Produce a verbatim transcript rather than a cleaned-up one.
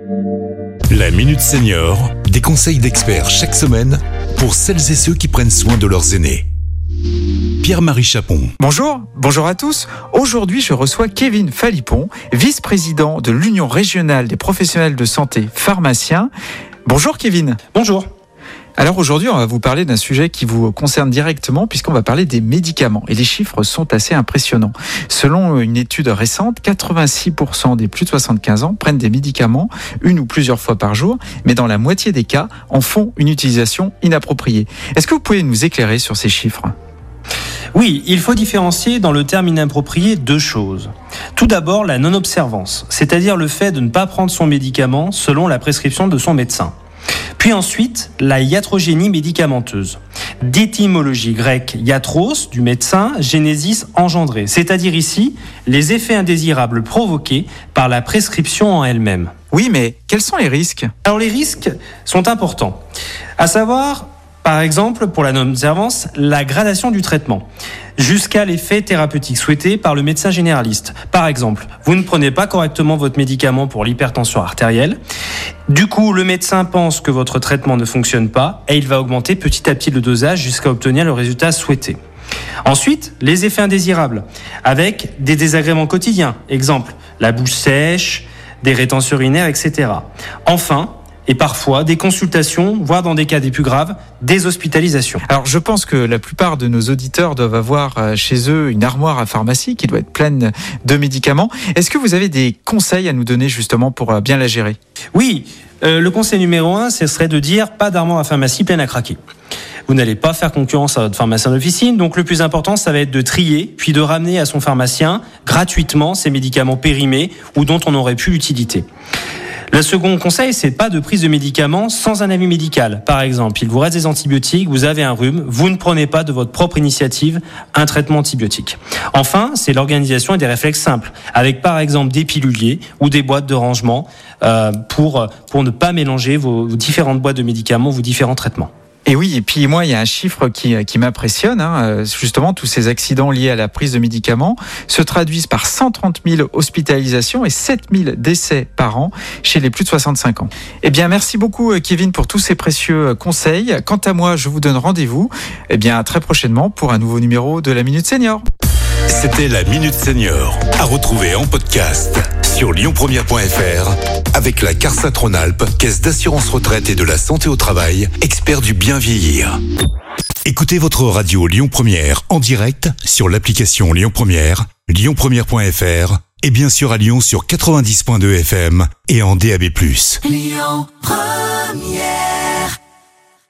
La Minute Senior, des conseils d'experts chaque semaine pour celles et ceux qui prennent soin de leurs aînés. Pierre-Marie Chapon. Bonjour, bonjour à tous. Aujourd'hui, je reçois Kevin Phalippon, vice-président de l'Union régionale des professionnels de santé pharmaciens. Bonjour Kevin. Bonjour. Alors aujourd'hui, on va vous parler d'un sujet qui vous concerne directement puisqu'on va parler des médicaments. Et les chiffres sont assez impressionnants. Selon une étude récente, quatre-vingt-six pour cent des plus de soixante-quinze ans prennent des médicaments une ou plusieurs fois par jour, mais dans la moitié des cas, en font une utilisation inappropriée. Est-ce que vous pouvez nous éclairer sur ces chiffres ? Oui, il faut différencier dans le terme inapproprié deux choses. Tout d'abord, la non-observance, c'est-à-dire le fait de ne pas prendre son médicament selon la prescription de son médecin. Puis ensuite, la iatrogénie médicamenteuse. D'étymologie grecque iatros, du médecin, génésis, engendré. C'est-à-dire ici, les effets indésirables provoqués par la prescription en elle-même. Oui, mais quels sont les risques ? Alors les risques sont importants. À savoir, par exemple, pour la non-observance, la gradation du traitement, jusqu'à l'effet thérapeutique souhaité par le médecin généraliste. Par exemple, vous ne prenez pas correctement votre médicament pour l'hypertension artérielle. Du coup, le médecin pense que votre traitement ne fonctionne pas et il va augmenter petit à petit le dosage jusqu'à obtenir le résultat souhaité. Ensuite, les effets indésirables, avec des désagréments quotidiens. Exemple, la bouche sèche, des rétentions urinaires, et cetera. Enfin, et parfois des consultations, voire dans des cas des plus graves, des hospitalisations. Alors je pense que la plupart de nos auditeurs doivent avoir chez eux une armoire à pharmacie qui doit être pleine de médicaments. Est-ce que vous avez des conseils à nous donner justement pour bien la gérer ? Oui, euh, le conseil numéro un, ce serait de dire pas d'armoire à pharmacie pleine à craquer. Vous n'allez pas faire concurrence à votre pharmacien d'officine, donc le plus important, ça va être de trier, puis de ramener à son pharmacien gratuitement ces médicaments périmés ou dont on aurait pu l'utilité. Le second conseil, c'est pas de prise de médicaments sans un avis médical. Par exemple, il vous reste des antibiotiques, vous avez un rhume, vous ne prenez pas de votre propre initiative un traitement antibiotique. Enfin, c'est l'organisation et des réflexes simples, avec par exemple des piluliers ou des boîtes de rangement euh, pour, pour ne pas mélanger vos, vos différentes boîtes de médicaments, vos différents traitements. Et oui, et puis moi, il y a un chiffre qui, qui m'impressionne. Hein. Justement, tous ces accidents liés à la prise de médicaments se traduisent par cent trente mille hospitalisations et sept mille décès par an chez les plus de soixante-cinq ans. Eh bien, merci beaucoup, Kevin, pour tous ces précieux conseils. Quant à moi, je vous donne rendez-vous eh bien, très prochainement pour un nouveau numéro de la Minute Senior. C'était la Minute Senior, à retrouver en podcast sur lyon première point f r avec la CARSAT Rhône-Alpes, Caisse d'assurance retraite et de la santé au travail, expert du bien vieillir. Écoutez votre radio Lyon Première en direct sur l'application Lyon Première, lyon première point f r et bien sûr à Lyon sur quatre-vingt-dix virgule deux F M et en D A B plus. Lyon Première.